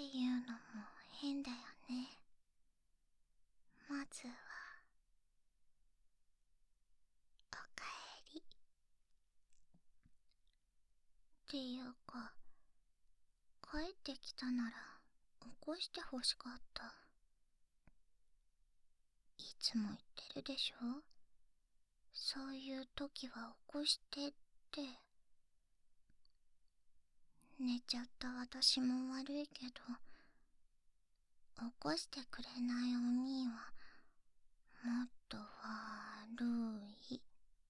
いうのも変だよね。まずはおかえりっていうか、帰ってきたなら起こしてほしかった。いつも言ってるでしょ、そういう時は起こしてって。寝ちゃった私も悪いけど、起こしてくれないお兄はもっと悪い。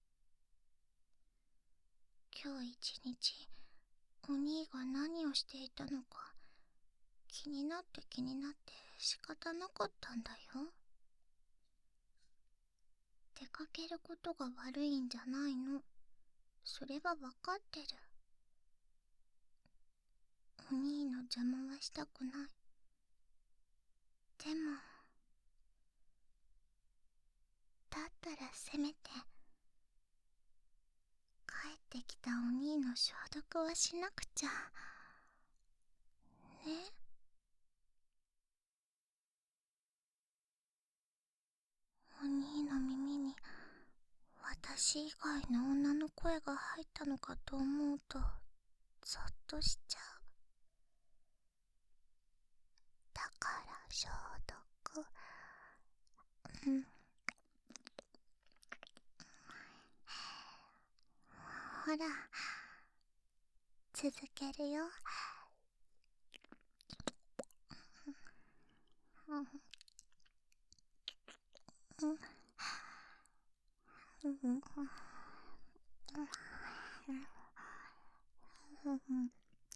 今日一日お兄が何をしていたのか気になって仕方なかったんだよ。出かけることが悪いんじゃないの、それはわかってる。お兄の邪魔はしたくない。でもだったらせめて帰ってきたお兄の消毒はしなくちゃね。お兄の耳に私以外の女の声が入ったのかと思うとゾッとしちゃう。だから消毒。うん。ほら、続けるよ。うん。うん。うん。うん。うん。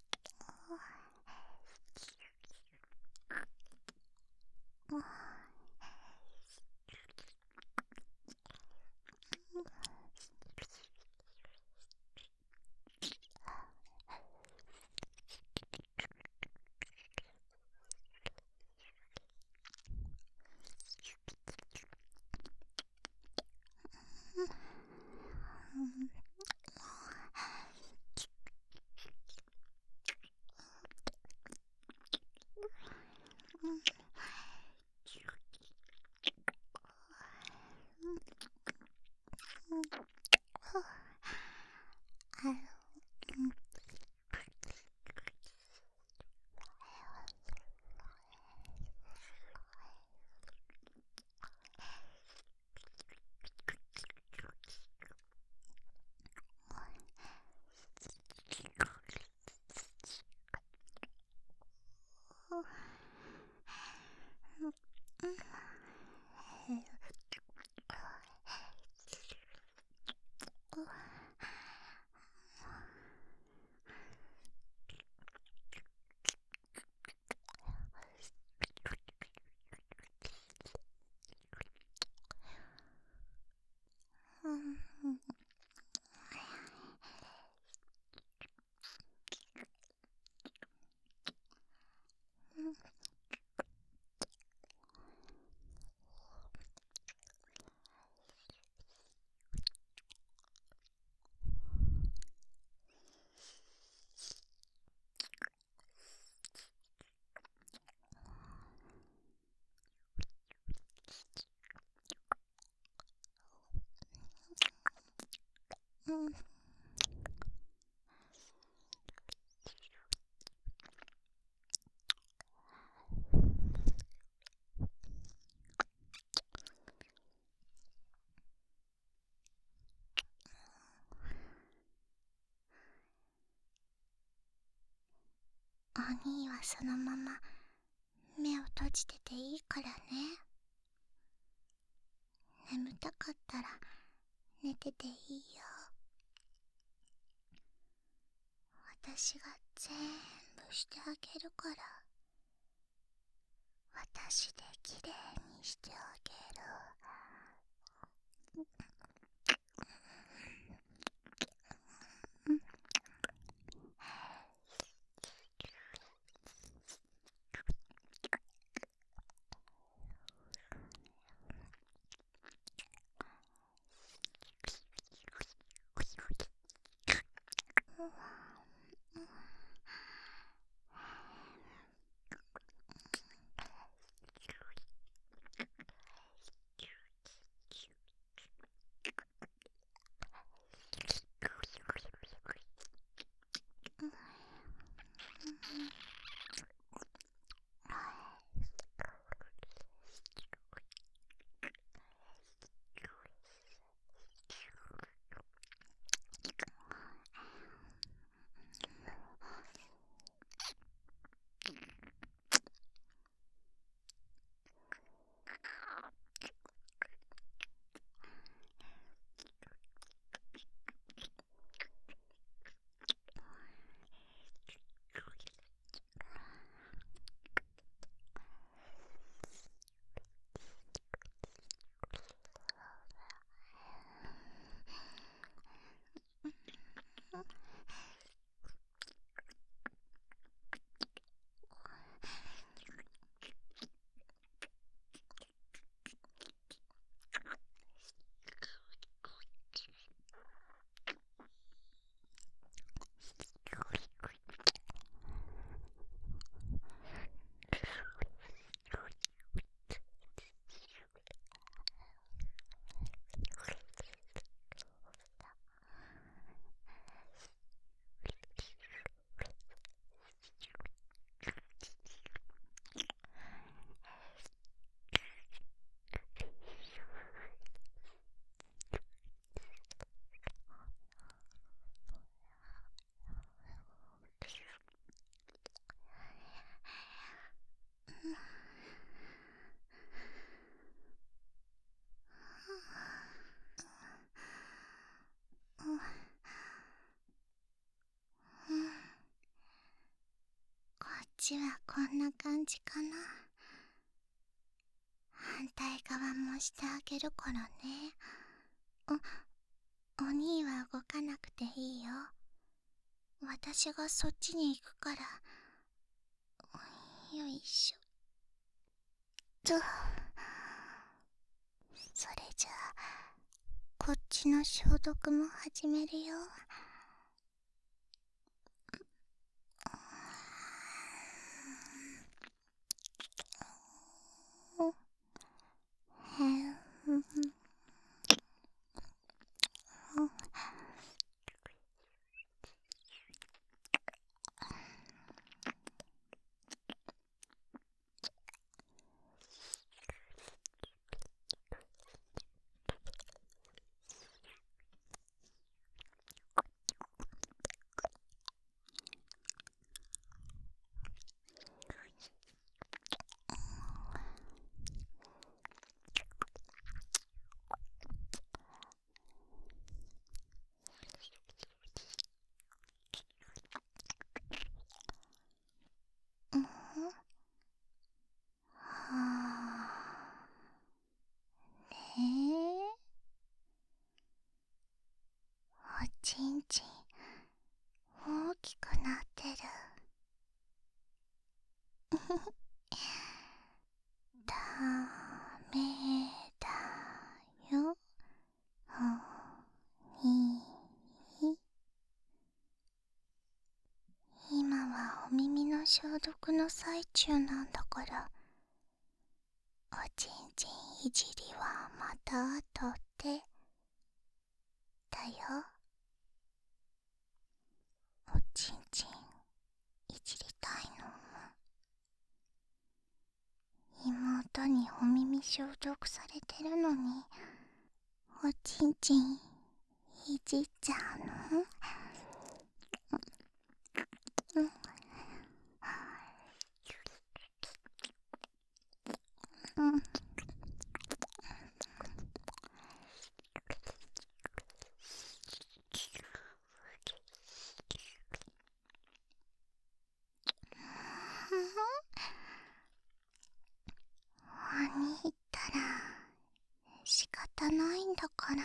お兄はそのまま目を閉じてていいからね。眠たかったら寝てていいよ。私が全部してあげるから。私できれいにしてあげる。 ちはこんな感じかな。反対側もしてあげるからね。お兄は動かなくていいよ。私がそっちに行くから。よいしょと。それじゃあこっちの消毒も始めるよ。おちんちん大きくなってる。ダメだよ、おに。今はお耳の消毒の最中なんだから、おちんちんいじりはまた後でだよ。おちんちんいじりたいの？妹にお耳消毒されてるのにおちんちんいじっちゃうの？おに言ったら仕方ないんだから。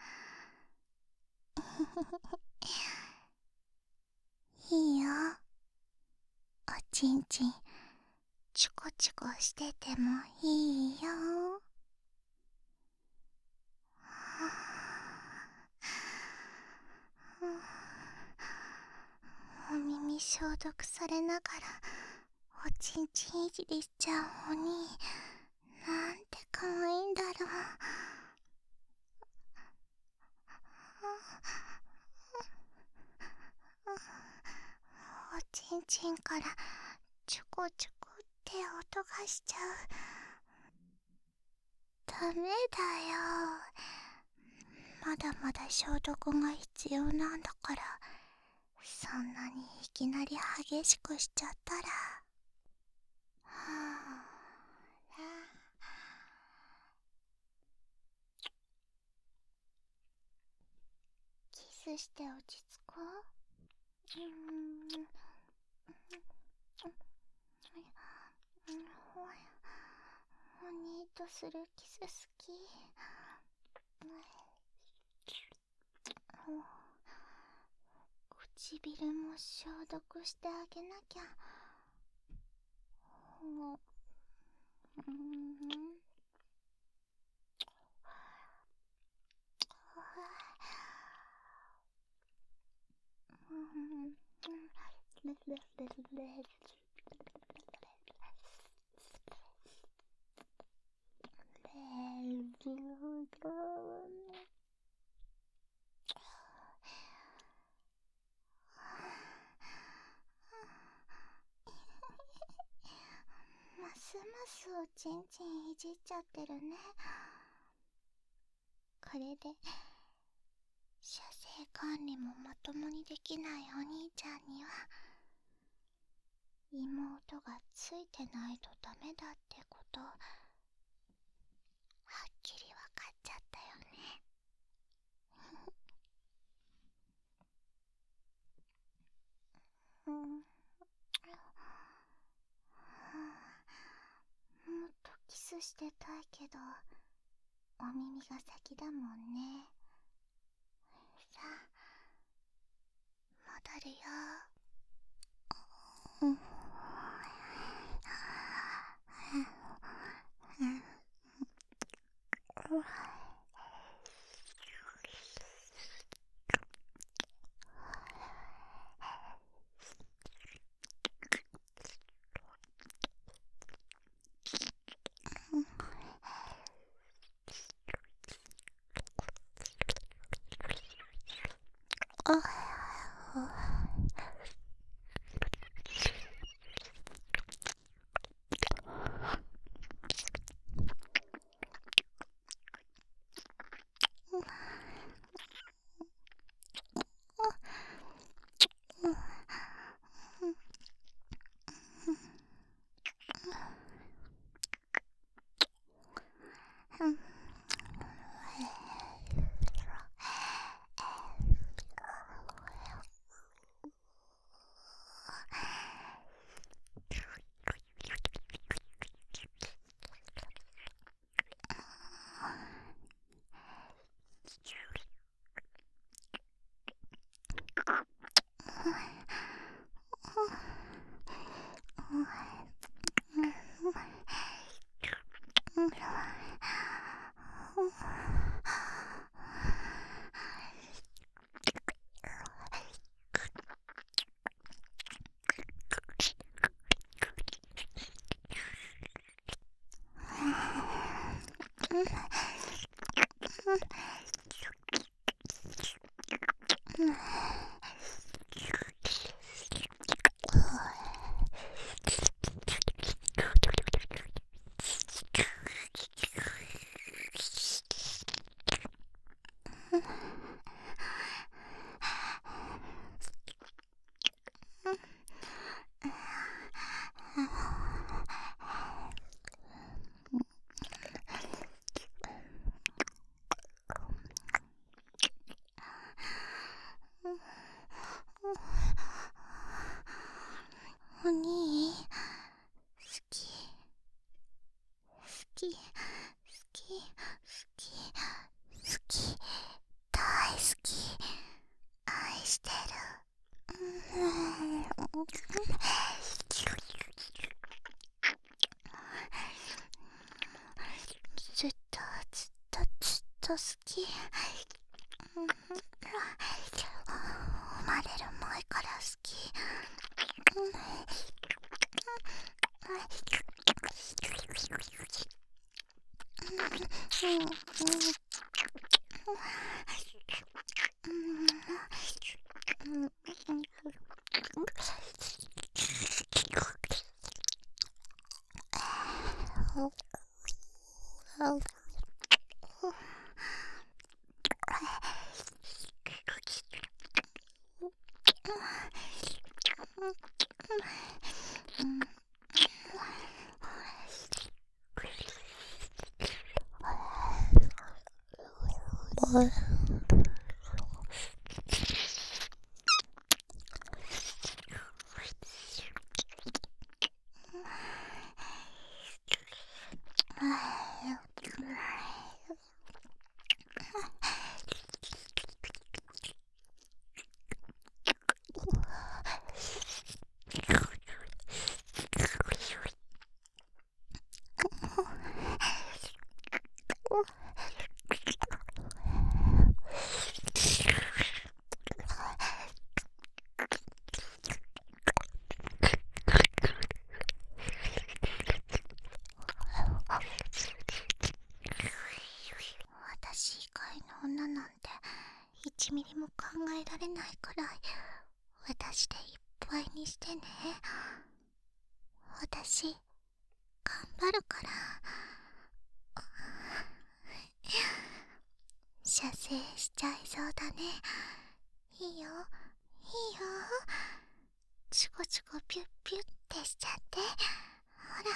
いいよ、おちんちんチュコチュコしててもいいよ。お耳消毒されながらおちんちんいじりしちゃうおに、なんて可愛いんだろう。おちんちんからチョコチョコって音がしちゃう。ダメだよ、まだまだ消毒が必要なんだから。そんなにいきなり激しくしちゃったら。キスして落ち着こう。お兄とするキス好き。唇も消毒してあげなきゃ。ますますおちんちんいじっちゃってるね。これで射精管理もまともにできないお兄ちゃんには妹がついてないとダメだってことはっきりわかっちゃったよね。 してたいけど、お耳が先だもんね。さあ、戻るよ。うん。お兄、好き好き好き好き好き、大好き、愛してる。ずっとずっとずっと好き。生まれる前から好き。私以外の女なんて1ミリも考えられないくらい私でいっぱいにしてね。私頑張るから。射精しちゃいそうだね。いいよいいよ、チコチコピュッピュッってしちゃって。ほら、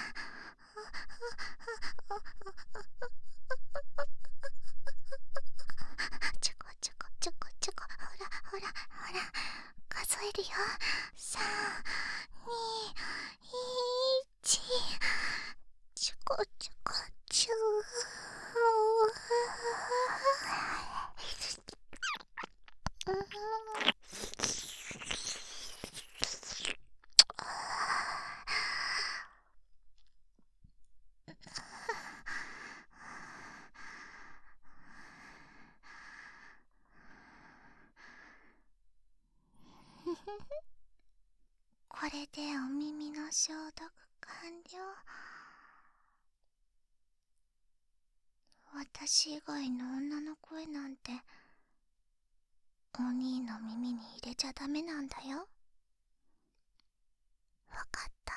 ちょこちょこちょこちょこ、ほらほらほら、数えるよ。3、2、1、ちょこちょこしょこれでお耳の消毒完了。私以外の女の声なんてお兄の耳に入れちゃダメなんだよ。わかった。